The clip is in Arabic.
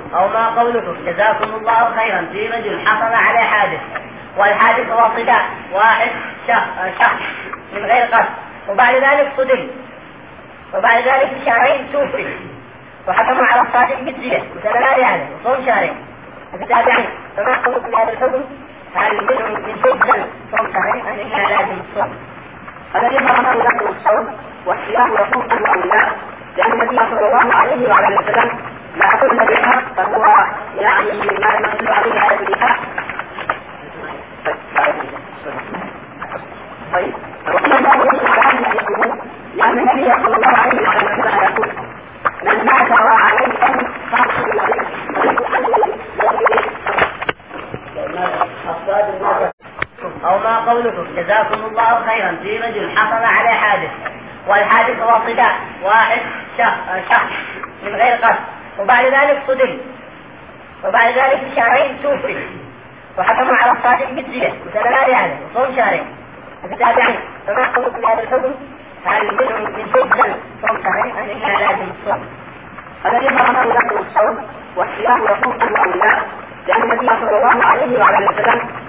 أو ما قولكم جزاكم الله خيرا في رجل حصل عليه حادث، والحادث هو صداع واحد شخص من غير قصد، وبعد ذلك صدم، وبعد ذلك بشهرين توفي، وحكموا على الصادق بالدية وسلمان يعني وصوم شهرين متتابعين، فما قولكم بهذا الحكم؟ هل من شيء صوم شهرين أم إنها لازم الصوم؟ الذي ضمنه له الصوم والصيام يكون كله لله، لأن النبي صلى الله عليه وعلى وسلم لا كل بها فهو يعني ما يمثل عليه هذا البها. طيب لأن النبي صلى الله عليه وعلى وسلم يقول من مات وعليه دم فاغسل أو ما قولكم جزاكم الله خيرا في رجل حصل عليه حادث، والحادث هو صداع واحد شخص من غير قصد، وبعد ذلك صدم، وبعد ذلك بشهرين توفي، وحكموا على الصادق بالدية وسلمان يعني وصوم شهرين متتابعين، فما قولكم بهذا الحكم؟ هل من شيء صوم شهرين أم إنها لازم الصوم؟ الذي ضمنه له الصوم والصيام يكون كله لله، لأن النبي صلى الله عليه وعلى وسلم